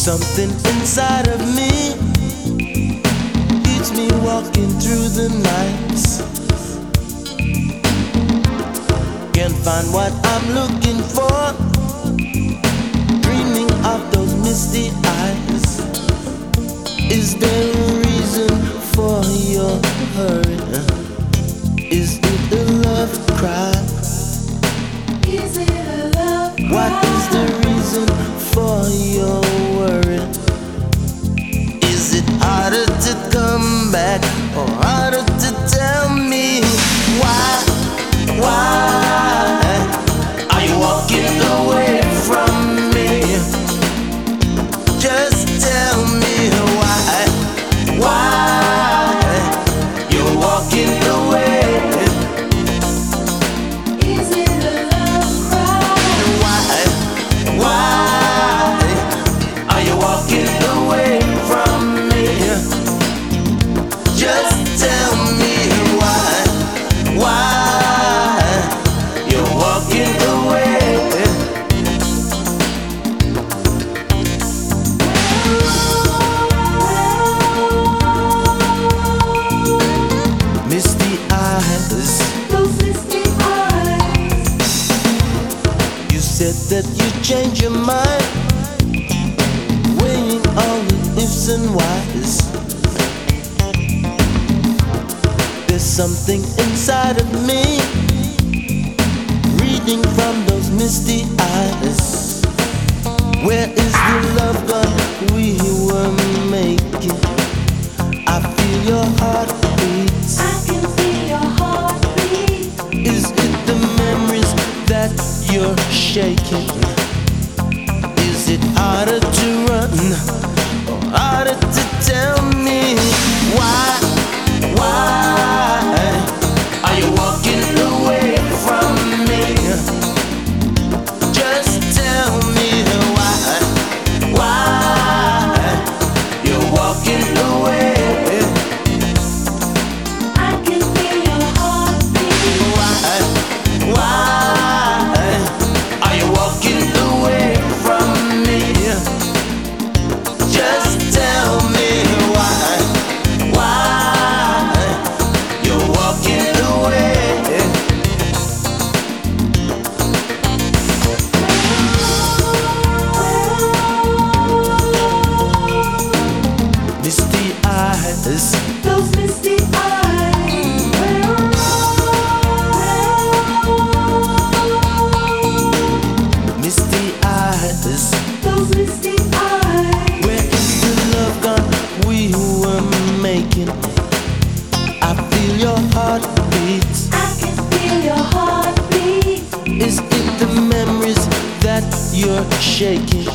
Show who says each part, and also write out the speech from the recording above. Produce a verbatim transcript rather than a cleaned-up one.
Speaker 1: Something inside of me keeps me walking through the nights. Can't find what I'm looking for, dreaming of those misty eyes. Is there a reason for your hurry? Is it a love cry?
Speaker 2: Is it a love cry?
Speaker 1: What is the reason for your worry? Is it harder to come back or harder to tell me why? Why are you walking away from me? Just tell me why. Why you're walking away?
Speaker 2: Is it a love cry?
Speaker 1: Why? Why are you walking away from me? Just tell me why. Why you're walking away? Misty eyes,
Speaker 2: Those misty eyes.
Speaker 1: you said that you changed your mind, weighing all the ifs and whys. There's something inside of me, reading from those misty eyes. Where is the love gone we were making? I feel your heartbeats.
Speaker 2: I can feel your heartbeat.
Speaker 1: Is it the memories that you're shaking? Is it harder to run or harder to tell me why? Why are you walking away from me? Just tell me why. Why you're walking away?
Speaker 2: I can feel your heartbeat.
Speaker 1: Why? Why are you walking away from me? Just tell me why. Why you're walking away? Misty eyes,
Speaker 2: Those misty eyes.
Speaker 1: misty eyes.
Speaker 2: Those misty eyes.
Speaker 1: Where is the love gone we were making? I feel your heartbeat.
Speaker 2: I can feel your heartbeat.
Speaker 1: Is it the memories that you're shaking?